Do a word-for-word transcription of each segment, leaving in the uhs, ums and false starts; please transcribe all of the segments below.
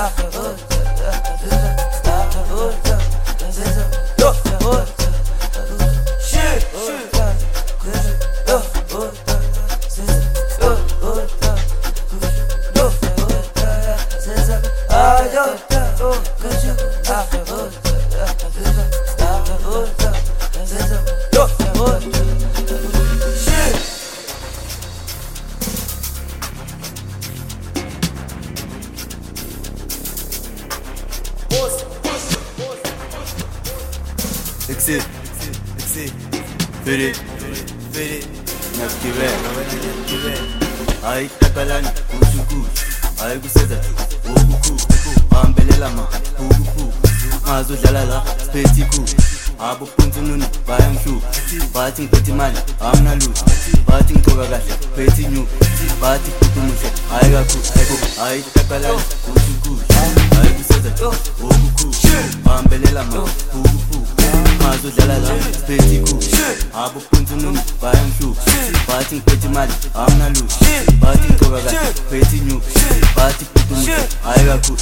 Exit, exit, fere, fere, nakiwe, nakiwe. Ay takalan, kuchuku, ay kuseza, ubuku, ambelela ma, ubuku, mazo jalala, petiku, abu puntunun, bayam shu, bating petimal, amnalu, bating togagasha, petinyu, bating kutumushe, ay gaku, ay takalan, kuchuku, ay kuseza, ubuku, ambelela ma, ubuku. Mazo jalala, petiku, abu puntunun, bayam shu, bating petimal, amnalu, bating togagasha, petinyu, bating kutumushe, ay gaku,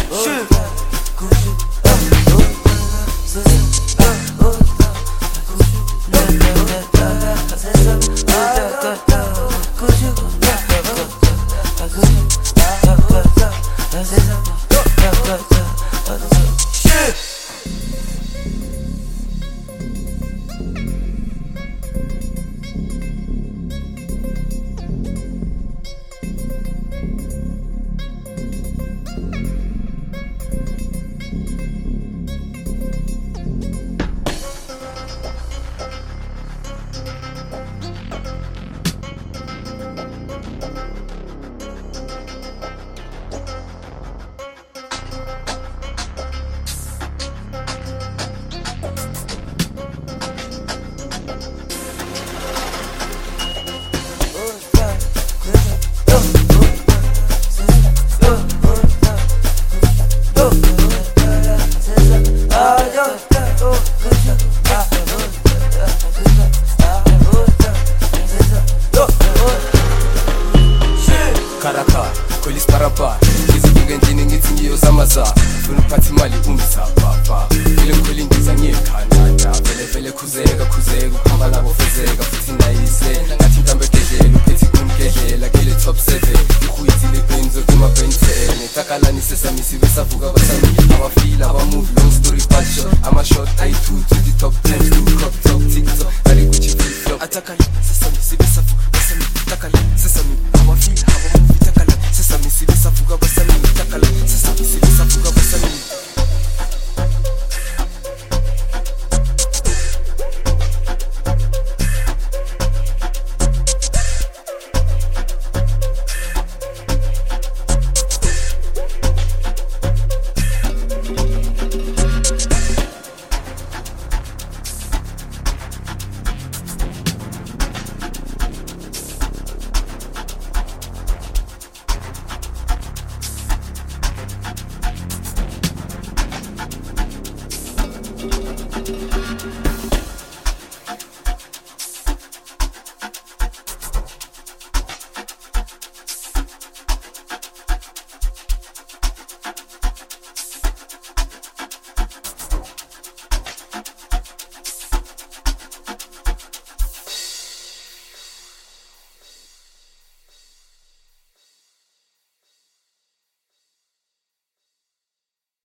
Karaka, kolis parapa, kizi kugentini ngiti ngiyo zamaza, funu pati mali umisa papa, film kweli ngiza nye kanada, vele vele kuzega kuzega, kuhamba nabo fezega, futhi nayise, ngathi mtambe kedlela, uphethi kumkedlela, kele top seven, ikhuyiti le benzo, kuma bentene, takalani sesami sibe savuka basami, abafila